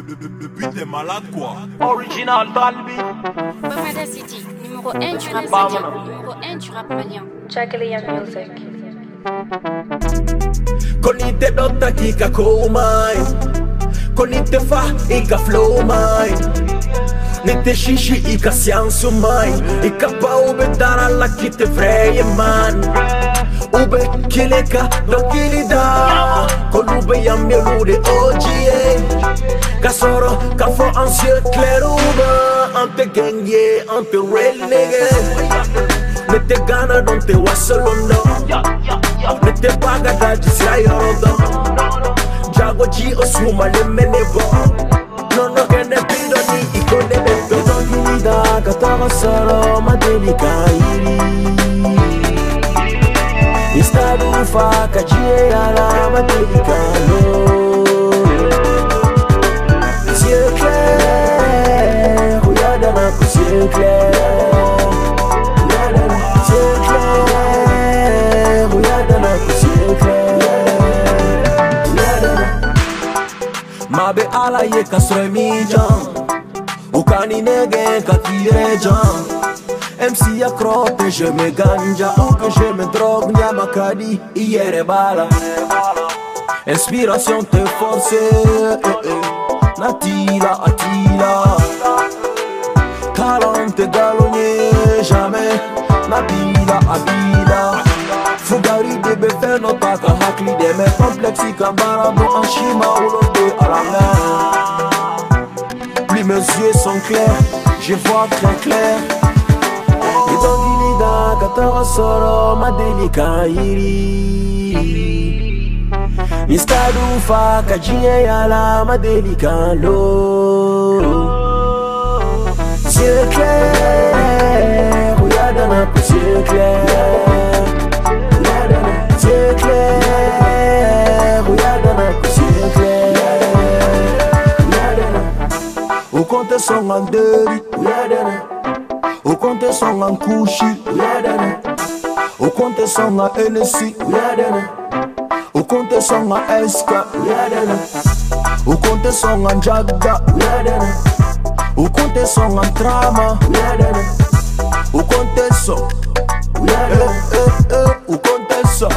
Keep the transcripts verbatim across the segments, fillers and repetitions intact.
le, le, le beat est malade quoi. Original Dalby. Bafada City, numéro un du rap malien. Numéro un du rap malien. Jagalia Music. Konite dota kika komai, konite fa ika flow mai, nite shishi ika siansu mai, ika pa ube dara la kite vreye man. Ube kileka dokilida, kolube yamyelude ojiye, kasoro kafo ansieux clair ube, ante gengye ante real nigga. Nite gana don't te wasalondo. Nete baga daji si ayorodo. Jago ji osuma le menebo. No no kene pido ni ikone beto. Ito gilida katara saro madelika iri. Istadu fa kajie ala madelika no. C'est clair, regarde ma coup c'est clair. Mabe ala ye kasre mi jan, ukani nege katire jan. M C a crotte, je me ganja, ou que je me drogue, nya makadi, iere bala. Inspiration te force, eh, eh. Natila atila, talent te galonné, jamais. Nabila abila, Fugari de befe no taka hakli de me complexi kambara bo en shima ou l'autre à la mer. Plus mes yeux sont clairs, je vois très clair. Et dans l'ilida katara soro madelika iri. Istadu fa kajie yala madelika lo. C'est clair, regarde un peu c'est clair. C'est clair, regarde un peu c'est clair. Au compte son en deuil, au compte son en couchi, au compte son en N S I, au compte son en S K, au compte son en Jagda, au compte son en Trama, au compte son, eh eh eh, au compte son.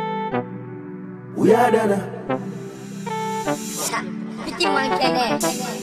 Petit moins qu'elle est.